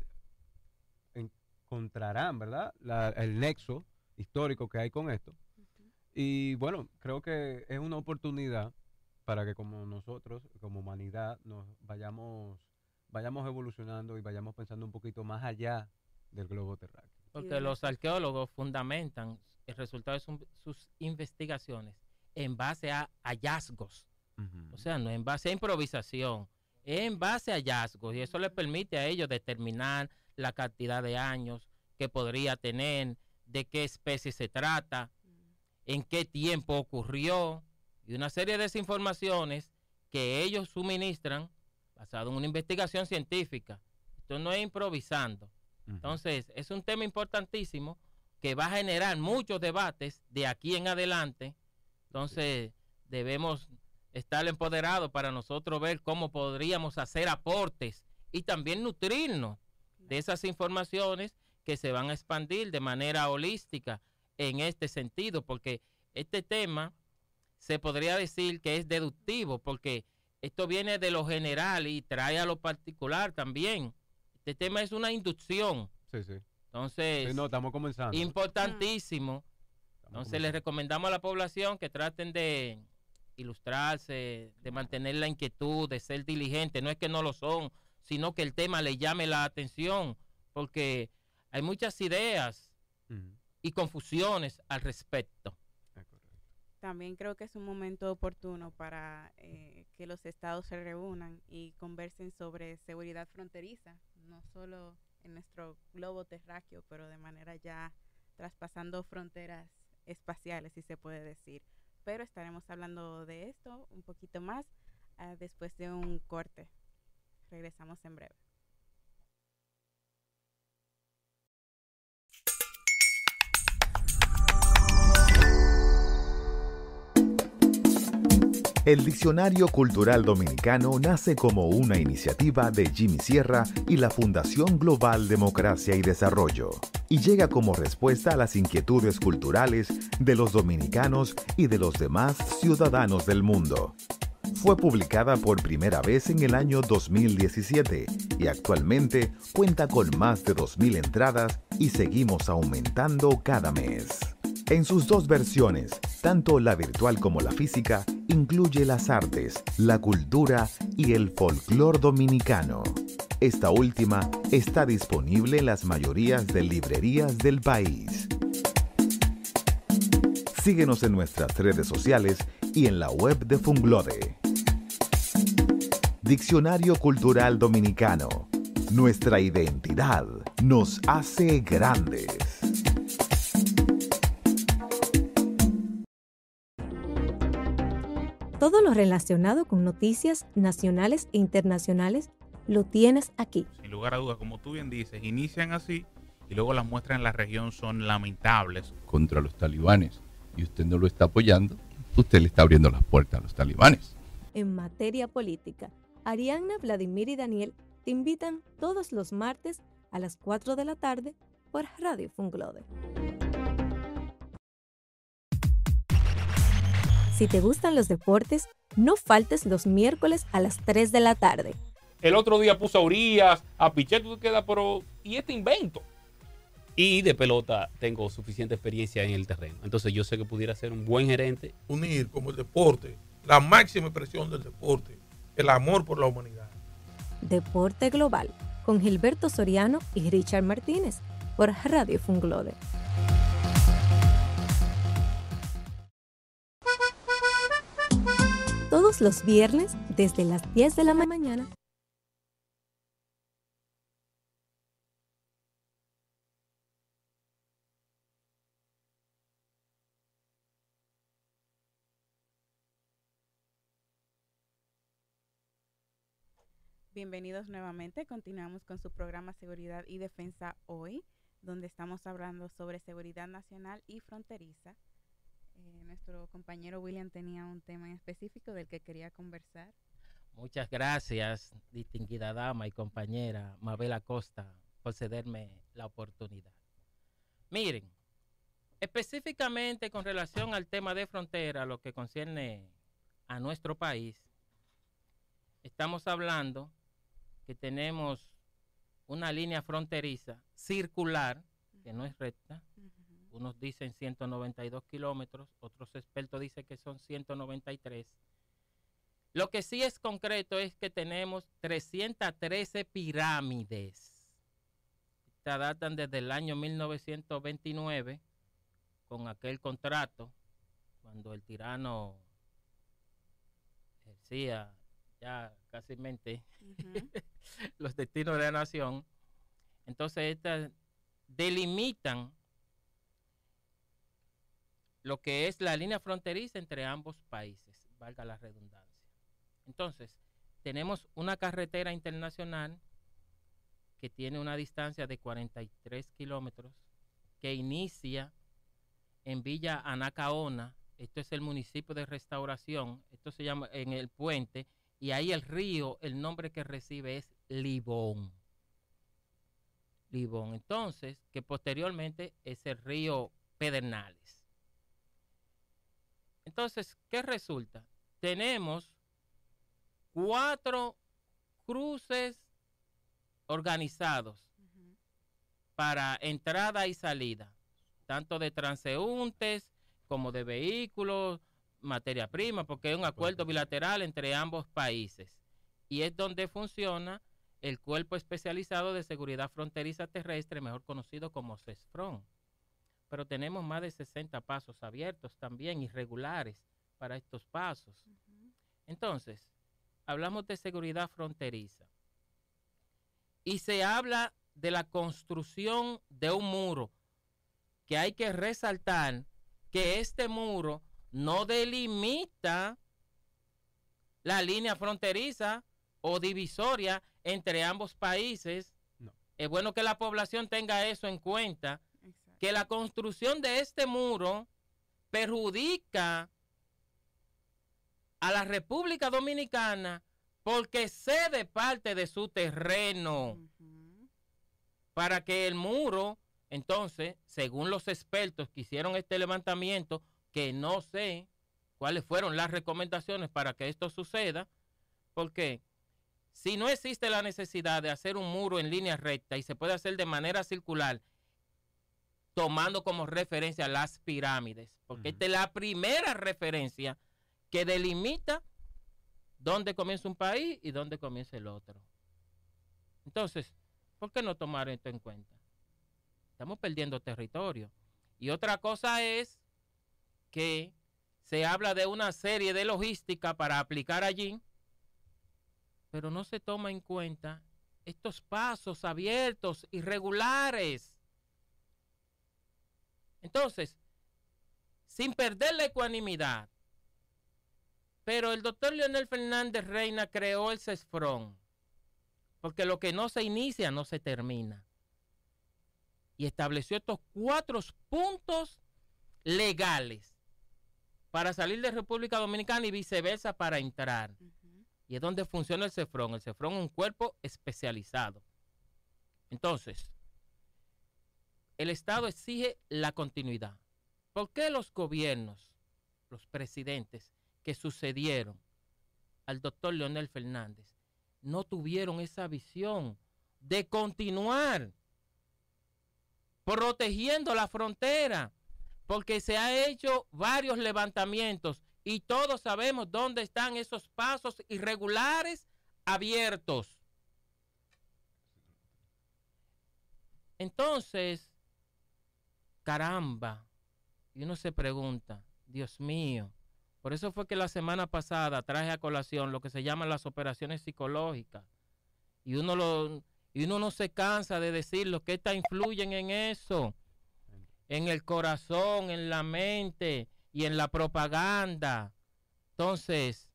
encontrarán, ¿verdad?, La- el nexo histórico que hay con esto. Y bueno, creo que es una oportunidad para que como nosotros, como humanidad, nos vayamos, vayamos evolucionando y vayamos pensando un poquito más allá del globo terráqueo. Porque de los arqueólogos fundamentan el resultado de su- sus investigaciones en base a hallazgos. O sea, no en base a improvisación, en base a hallazgos. Y eso les permite a ellos determinar la cantidad de años que podría tener, de qué especie se trata, en qué tiempo ocurrió, y una serie de desinformaciones que ellos suministran basado en una investigación científica. Esto no es improvisando. Entonces, es un tema importantísimo que va a generar muchos debates de aquí en adelante. Entonces, debemos estar empoderados para nosotros ver cómo podríamos hacer aportes y también nutrirnos de esas informaciones que se van a expandir de manera holística en este sentido, porque este tema se podría decir que es deductivo, porque esto viene de lo general y trae a lo particular también. Este tema es una inducción. Sí, sí. Entonces, Sí, no, estamos comenzando. importantísimo. Estamos Entonces, les comenzando. recomendamos a la población que traten de ilustrarse, de mantener la inquietud, de ser diligentes. No es que no lo son, sino que el tema les llame la atención, porque hay muchas ideas Ujú. y confusiones al respecto. Es correcto. También creo que es un momento oportuno para eh, que los estados se reúnan y conversen sobre seguridad fronteriza, no solo en nuestro globo terráqueo, pero de manera ya traspasando fronteras espaciales, si se puede decir. Pero estaremos hablando de esto un poquito más ah, después de un corte. Regresamos en breve. El Diccionario Cultural Dominicano nace como una iniciativa de Jimmy Sierra y la Fundación Global Democracia y Desarrollo, y llega como respuesta a las inquietudes culturales de los dominicanos y de los demás ciudadanos del mundo. Fue publicada por primera vez en el año dos mil diecisiete y actualmente cuenta con más de dos mil entradas y seguimos aumentando cada mes. En sus dos versiones, tanto la virtual como la física, incluye las artes, la cultura y el folclor dominicano. Esta última está disponible en las mayorías de librerías del país. Síguenos en nuestras redes sociales y en la web de Funglode. Diccionario Cultural Dominicano. Nuestra identidad nos hace grandes. Todo lo relacionado con noticias nacionales e internacionales lo tienes aquí. Sin lugar a dudas, como tú bien dices, inician así y luego las muestras en la región son lamentables. Contra los talibanes y usted no lo está apoyando, usted le está abriendo las puertas a los talibanes. En materia política, Arianna, Vladimir y Daniel te invitan todos los martes a las cuatro de la tarde por Radio Funglode. Si te gustan los deportes, no faltes los miércoles a las tres de la tarde. El otro día puso a Urias, a Pichel, tú te quedas, pero ¿y este invento? Y de pelota tengo suficiente experiencia en el terreno. Entonces yo sé que pudiera ser un buen gerente. Unir como el deporte, la máxima expresión del deporte, el amor por la humanidad. Deporte Global, con Gilberto Soriano y Richard Martínez, por Radio Funglode. Todos los viernes, desde las diez de la mañana, bienvenidos nuevamente. Continuamos con su programa Seguridad y Defensa hoy, donde estamos hablando sobre seguridad nacional y fronteriza. Eh, nuestro compañero William tenía un tema en específico del que quería conversar. Muchas gracias, distinguida dama y compañera Mabel Acosta, por cederme la oportunidad. Miren, específicamente con relación al tema de frontera, lo que concierne a nuestro país, estamos hablando que tenemos una línea fronteriza circular, que no es recta. Uh-huh. Unos dicen ciento noventa y dos kilómetros, otros expertos dicen que son ciento noventa y tres. Lo que sí es concreto es que tenemos trescientas trece pirámides. Estas datan desde el año mil novecientos veintinueve, con aquel contrato, cuando el tirano ejercía ya casi mente uh-huh. los destinos de la nación. Entonces estas delimitan lo que es la línea fronteriza entre ambos países, valga la redundancia. Entonces tenemos una carretera internacional que tiene una distancia de cuarenta y tres kilómetros, que inicia en Villa Anacaona. Esto es el municipio de Restauración, esto se llama en el puente, y ahí el río, el nombre que recibe es Libón. Libón, entonces, que posteriormente es el río Pedernales. Entonces, ¿qué resulta? Tenemos cuatro cruces organizados uh-huh. para entrada y salida, tanto de transeúntes como de vehículos, materia prima, porque es un acuerdo bilateral entre ambos países, y es donde funciona el Cuerpo Especializado de Seguridad Fronteriza Terrestre, mejor conocido como CESFRON. Pero tenemos más de sesenta pasos abiertos también, irregulares para estos pasos. Uh-huh. Entonces, hablamos de seguridad fronteriza y se habla de la construcción de un muro, que hay que resaltar que este muro no delimita la línea fronteriza o divisoria entre ambos países. No. Es bueno que la población tenga eso en cuenta. Exacto. Que la construcción de este muro perjudica a la República Dominicana porque cede parte de su terreno uh-huh. para que el muro, entonces, según los expertos que hicieron este levantamiento, que no sé cuáles fueron las recomendaciones para que esto suceda, porque si no existe la necesidad de hacer un muro en línea recta y se puede hacer de manera circular, tomando como referencia las pirámides, porque uh-huh. esta es la primera referencia que delimita dónde comienza un país y dónde comienza el otro. Entonces, ¿por qué no tomar esto en cuenta? Estamos perdiendo territorio. Y otra cosa es que se habla de una serie de logística para aplicar allí, pero no se toma en cuenta estos pasos abiertos, irregulares. Entonces, sin perder la ecuanimidad, pero el doctor Leonel Fernández Reina creó el CESFRON, porque lo que no se inicia no se termina. Y estableció estos cuatro puntos legales para salir de República Dominicana y viceversa para entrar. Uh-huh. Y es donde funciona el CEFRON. El CEFRON es un cuerpo especializado. Entonces, el Estado exige la continuidad. ¿Por qué los gobiernos, los presidentes que sucedieron al doctor Leonel Fernández no tuvieron esa visión de continuar protegiendo la frontera? Porque se han hecho varios levantamientos y todos sabemos dónde están esos pasos irregulares abiertos. Entonces, caramba, y uno se pregunta, Dios mío, por eso fue que la semana pasada traje a colación lo que se llaman las operaciones psicológicas. Y uno, lo, y uno no se cansa de decir lo que estas influyen en eso, en el corazón, en la mente y en la propaganda. Entonces,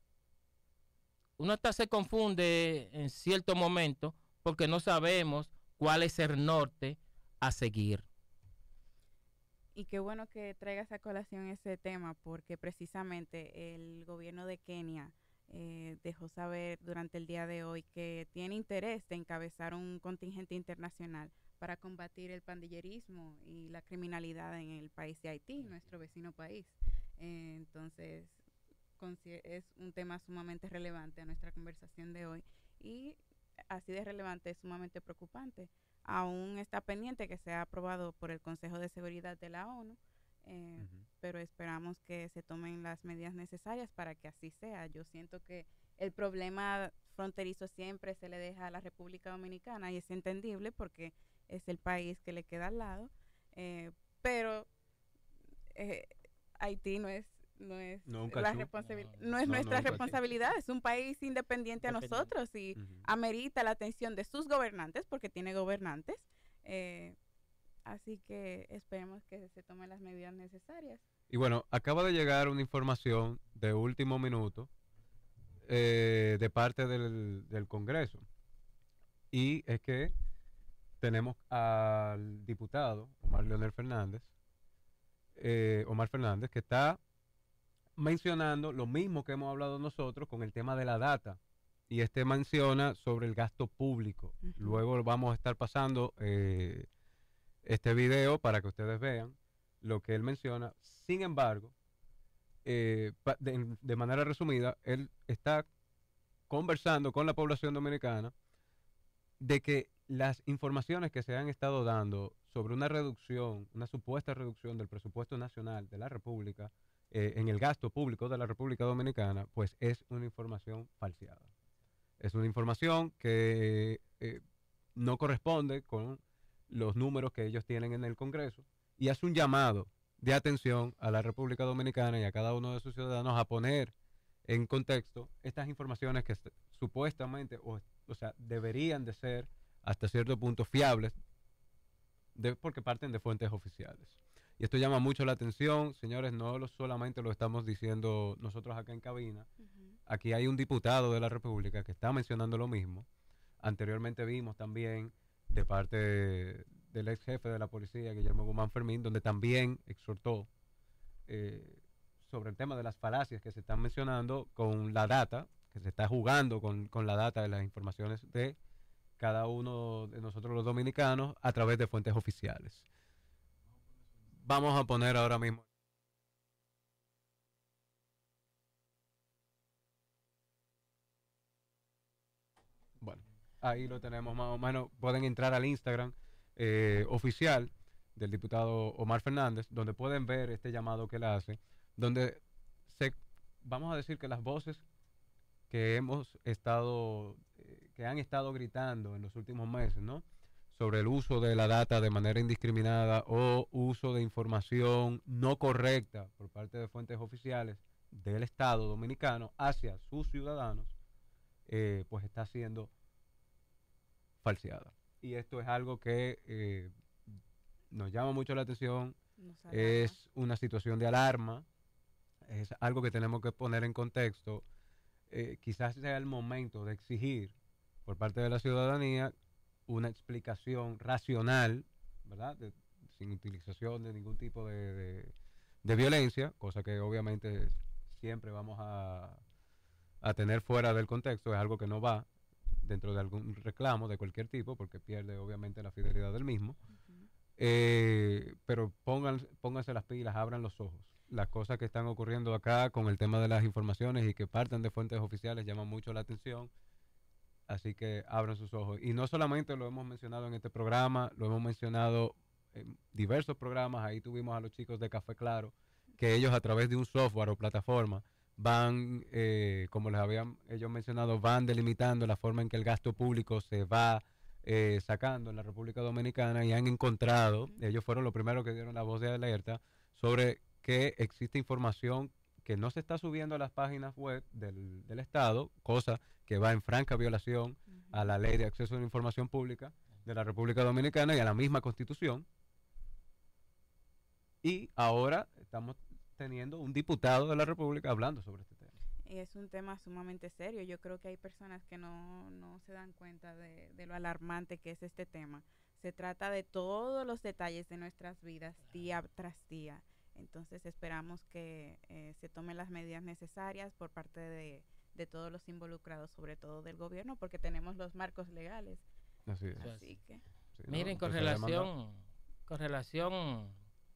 uno hasta se confunde en cierto momento porque no sabemos cuál es el norte a seguir. Y qué bueno que traigas a colación ese tema, porque precisamente el gobierno de Kenia eh, dejó saber durante el día de hoy que tiene interés de encabezar un contingente internacional para combatir el pandillerismo y la criminalidad en el país de Haití, nuestro vecino país. Eh, entonces, es un tema sumamente relevante a nuestra conversación de hoy y así de relevante es sumamente preocupante. Aún está pendiente que sea aprobado por el Consejo de Seguridad de la ONU, eh, uh-huh. pero esperamos que se tomen las medidas necesarias para que así sea. Yo siento que el problema fronterizo siempre se le deja a la República Dominicana y es entendible porque es el país que le queda al lado, eh, pero eh, Haití no es no es no, la responsabilidad no, no es no, nuestra no, responsabilidad, es un país independiente a nosotros y uh-huh. amerita la atención de sus gobernantes porque tiene gobernantes, eh, así que esperemos que se tomen las medidas necesarias. Y bueno, acaba de llegar una información de último minuto eh, de parte del, del Congreso y es que tenemos al diputado Omar Leonel Fernández eh, Omar Fernández que está mencionando lo mismo que hemos hablado nosotros con el tema de la data y este menciona sobre el gasto público. Uh-huh. Luego vamos a estar pasando eh, este video para que ustedes vean lo que él menciona. Sin embargo, eh, de, de manera resumida, él está conversando con la población dominicana de que las informaciones que se han estado dando sobre una reducción, una supuesta reducción del presupuesto nacional de la República Eh, en el gasto público de la República Dominicana, pues es una información falseada. Es una información que eh, no corresponde con los números que ellos tienen en el Congreso y hace un llamado de atención a la República Dominicana y a cada uno de sus ciudadanos a poner en contexto estas informaciones que supuestamente, o, o sea, deberían de ser hasta cierto punto fiables de, porque parten de fuentes oficiales. Y esto llama mucho la atención, señores, no lo, solamente lo estamos diciendo nosotros acá en cabina. Uh-huh. Aquí hay un diputado de la República que está mencionando lo mismo. Anteriormente vimos también de parte de, del ex jefe de la policía, Guillermo Guzmán Fermín, donde también exhortó eh, sobre el tema de las falacias que se están mencionando con la data, que se está jugando con, con la data de las informaciones de cada uno de nosotros los dominicanos a través de fuentes oficiales. Vamos a poner ahora mismo. Bueno, ahí lo tenemos más o menos. Pueden entrar al Instagram eh, oficial del diputado Omar Fernández, donde pueden ver este llamado que él hace, donde se, vamos a decir que las voces que hemos estado, eh, que han estado gritando en los últimos meses, ¿no?, sobre el uso de la data de manera indiscriminada o uso de información no correcta por parte de fuentes oficiales del Estado dominicano hacia sus ciudadanos, eh, pues está siendo falseada. Y esto es algo que eh, nos llama mucho la atención, es una situación de alarma, es algo que tenemos que poner en contexto. Eh, quizás sea el momento de exigir por parte de la ciudadanía una explicación racional, ¿verdad?, de, sin utilización de ningún tipo de, de, de violencia, cosa que obviamente siempre vamos a, a tener fuera del contexto es algo que no va dentro de algún reclamo de cualquier tipo, porque pierde obviamente la fidelidad del mismo. Uh-huh. eh, pero pongan, pónganse las pilas, abran los ojos. Las cosas que están ocurriendo acá con el tema de las informaciones y que parten de fuentes oficiales llaman mucho la atención. Así que abran sus ojos. Y no solamente lo hemos mencionado en este programa, lo hemos mencionado en diversos programas. Ahí tuvimos a los chicos de Café Claro, que ellos a través de un software o plataforma van, eh, como les habían ellos mencionado, van delimitando la forma en que el gasto público se va eh, sacando en la República Dominicana, y han encontrado, uh-huh. ellos fueron los primeros que dieron la voz de alerta sobre que existe información que no se está subiendo a las páginas web del, del Estado, cosa que va en franca violación uh-huh. a la Ley de Acceso a la Información Pública de la República Dominicana y a la misma Constitución. Y ahora estamos teniendo un diputado de la República hablando sobre este tema. Es un tema sumamente serio. Yo creo que hay personas que no, no se dan cuenta de, de lo alarmante que es este tema. Se trata de todos los detalles de nuestras vidas día tras día. Entonces esperamos que eh, se tomen las medidas necesarias por parte de, de todos los involucrados, sobre todo del gobierno, porque tenemos los marcos legales. Así es. Así que, sí, miren, ¿no? con relación, con relación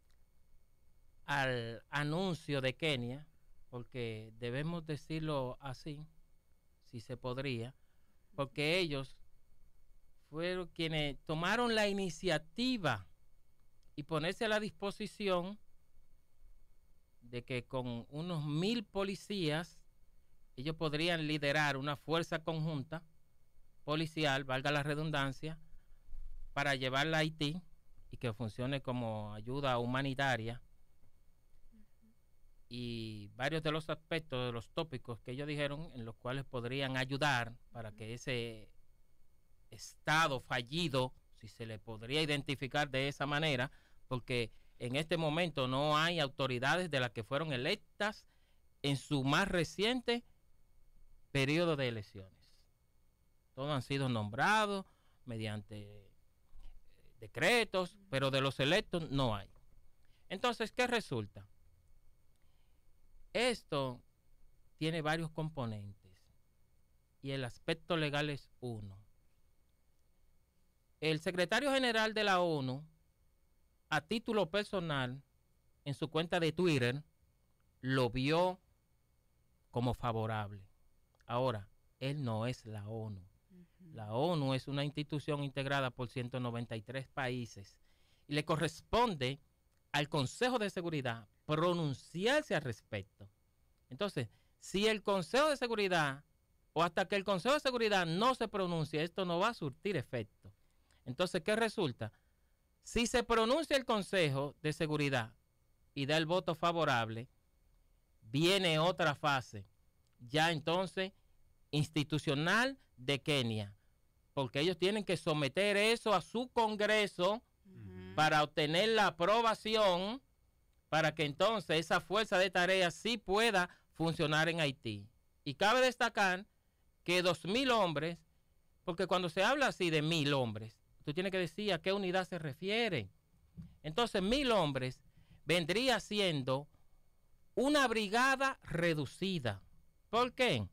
al anuncio de Kenia, porque debemos decirlo así, si se podría, porque ellos fueron quienes tomaron la iniciativa y ponerse a la disposición de que con unos mil policías ellos podrían liderar una fuerza conjunta policial, valga la redundancia, para llevarla a Haití y que funcione como ayuda humanitaria. Y varios de los aspectos, de los tópicos que ellos dijeron, en los cuales podrían ayudar para que ese estado fallido, si se le podría identificar de esa manera, porque en este momento no hay autoridades de las que fueron electas en su más reciente periodo de elecciones. Todos han sido nombrados mediante decretos, pero de los electos no hay. Entonces, ¿qué resulta? Esto tiene varios componentes y el aspecto legal es uno. El secretario general de la ONU, a título personal, en su cuenta de Twitter, lo vio como favorable. Ahora, él no es la ONU. Uh-huh. La ONU es una institución integrada por ciento noventa y tres países y le corresponde al Consejo de Seguridad pronunciarse al respecto. Entonces, si el Consejo de Seguridad o hasta que el Consejo de Seguridad no se pronuncie, esto no va a surtir efecto. Entonces, ¿qué resulta? Si se pronuncia el Consejo de Seguridad y da el voto favorable, viene otra fase, ya entonces institucional de Kenia, porque ellos tienen que someter eso a su Congreso uh-huh. para obtener la aprobación para que entonces esa fuerza de tarea sí pueda funcionar en Haití. Y cabe destacar que dos mil hombres, porque cuando se habla así de mil hombres, tú tienes que decir a qué unidad se refiere. Entonces, mil hombres vendría siendo una brigada reducida. ¿Por qué?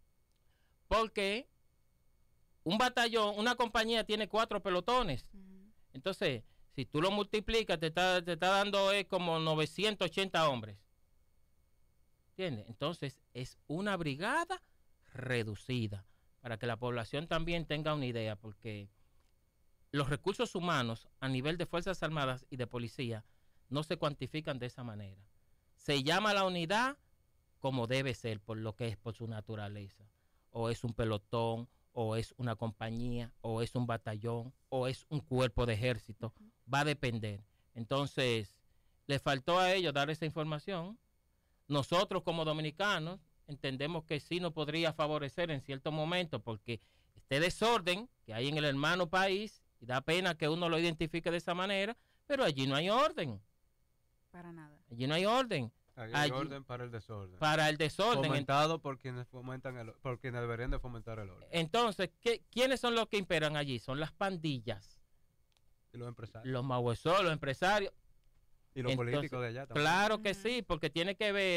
Porque un batallón, una compañía tiene cuatro pelotones. Uh-huh. Entonces, si tú lo multiplicas, te está, te está dando eh, como novecientos ochenta hombres. ¿Entiendes? Entonces, es una brigada reducida, para que la población también tenga una idea, porque los recursos humanos a nivel de Fuerzas Armadas y de policía no se cuantifican de esa manera. Se llama la unidad como debe ser, por lo que es por su naturaleza. O es un pelotón, o es una compañía, o es un batallón, o es un cuerpo de ejército. Uh-huh. Va a depender. Entonces, le faltó a ellos dar esa información. Nosotros como dominicanos entendemos que sí nos podría favorecer en cierto momento, porque este desorden que hay en el hermano país, y da pena que uno lo identifique de esa manera, pero allí no hay orden. Para nada. Allí no hay orden. Allí hay allí, orden para el desorden. Para el desorden. Fomentado por quienes fomentan el, por quienes deberían de fomentar el orden. Entonces, ¿qué, ¿quiénes son los que imperan allí? Son las pandillas. Y los empresarios. Los mahuesos, los empresarios. Y los Entonces, políticos de allá también. Claro que sí, porque tiene que ver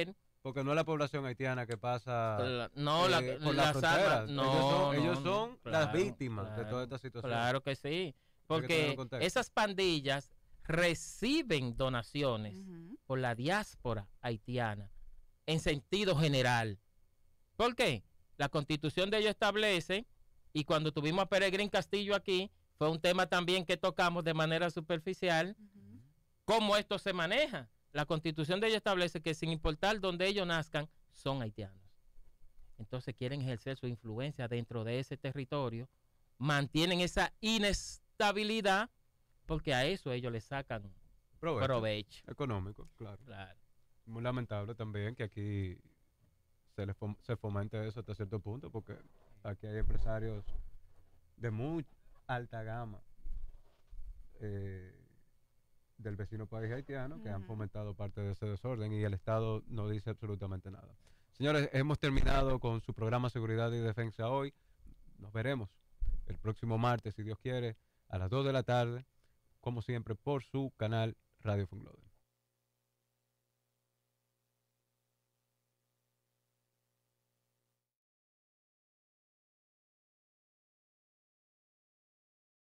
Porque no es la población haitiana que pasa La- no, eh, la- por las las fronteras. armas- no, ellos son, no, ellos no, son las claro, víctimas de claro, toda esta situación. Claro que sí. Hay que tenerlo Porque en contexto. esas pandillas reciben donaciones Ujú. por la diáspora haitiana en sentido general. ¿Por qué? La constitución de ellos establece, y cuando tuvimos a Peregrín Castillo aquí, fue un tema también que tocamos de manera superficial, Ujú. cómo esto se maneja. La constitución de ellos establece que sin importar dónde ellos nazcan, son haitianos. Entonces quieren ejercer su influencia dentro de ese territorio, mantienen esa inestabilidad, porque a eso ellos le sacan Provecho. provecho. Económico, claro. Claro. Muy lamentable también que aquí se, le fom- se fomente eso hasta cierto punto, porque aquí hay empresarios de muy alta gama eh, del vecino país haitiano que han Ujú. fomentado parte de ese desorden y el Estado no dice absolutamente nada. Señores, hemos terminado con su programa Seguridad y Defensa hoy. Nos veremos el próximo martes, si Dios quiere, a las dos de la tarde, como siempre, por su canal Radio Funglode.